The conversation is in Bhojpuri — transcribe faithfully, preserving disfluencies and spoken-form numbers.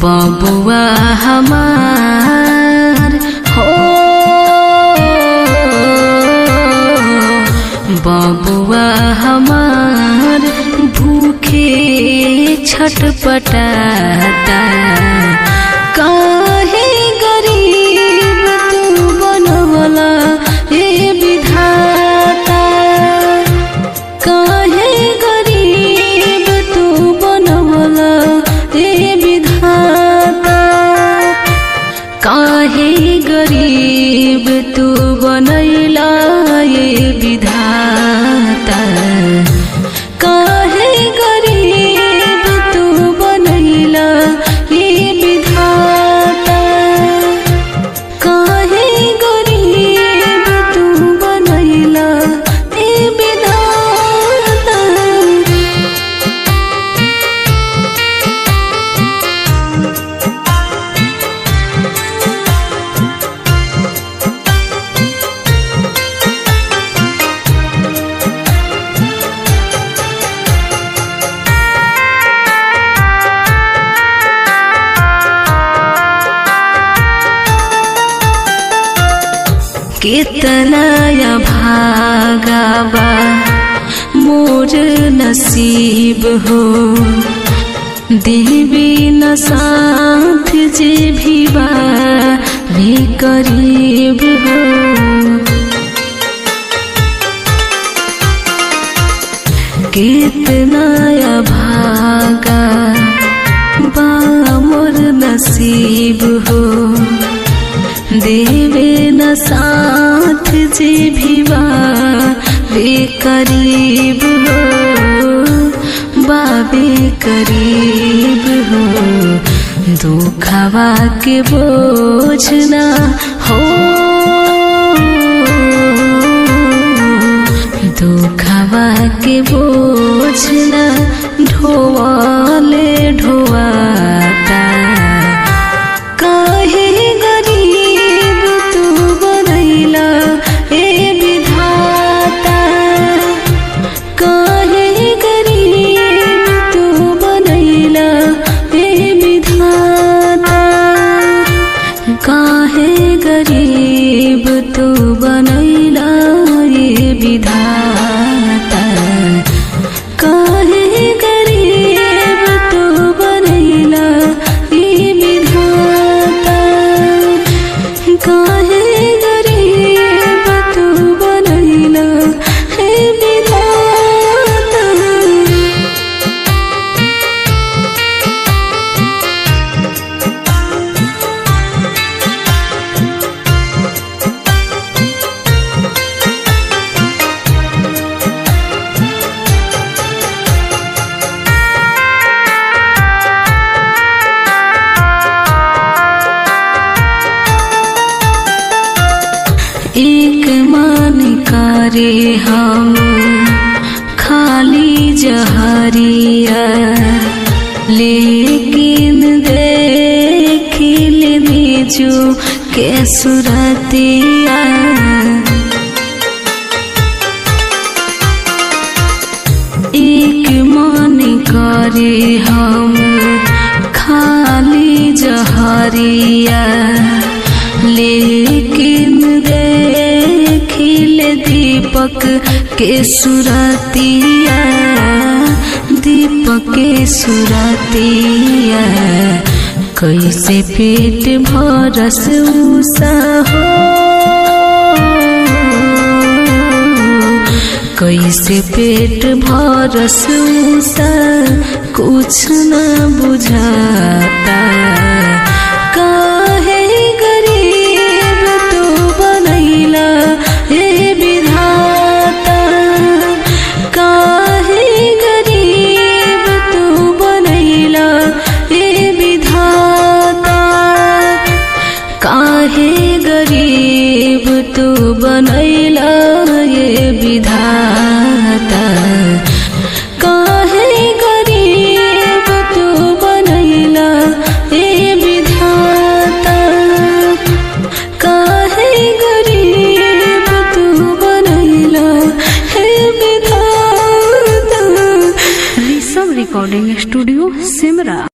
बबुआ हमार हो बबुआ हमार भूखे छटपटाता काहे गरीब तू बनवला हे विधाता काहे गरीब तू बनवला हे विधाता काहे गरीब तू बनैला ये विधाता काहे गरीब तू बनैला ये विधाता काहे गरीब तू बनैला ये विधाता। कितना या भागा बा मोर नसीब हो देवी न साथ जे भी बा रे करीब हो कितना या भागा बा मोर नसीब हो देवे न साथ जे भी बा वे करीब हो बाबे करीब हो दुखवा के बोझ ना हो दुखवा के बोझ ना ढोवाले ढोवाता काहे गरीब तू बनैला हे विधाता काहे गरीब तू बनैला हे विधाता काहे गरीब तू बनैला हे विधाता काहे गरीब तू बनैला हे विधाता काहे गरीब तू बनैला हे विधाता। एक मान करे हम खाली जहरिया लेकिन देखिल बीजू के सुरतिया एक मान करे हम खाली जहरिया लेकिन देखिल दीपक के सुरतिया दीपक के सुरतिया कैसे पेट भरस उषा हो कैसे पेट भरस उषा कुछ न बुझाता काहे गरीब तू बनैला हे विधाता काहे गरीब तू बनैला हे विधाता काहे गरीब तू बनैला हे विधाता काहे गरीब तू बनैला हे विधाता काहे गरीब तू बनैला हे विधाता। Recording studio Simra.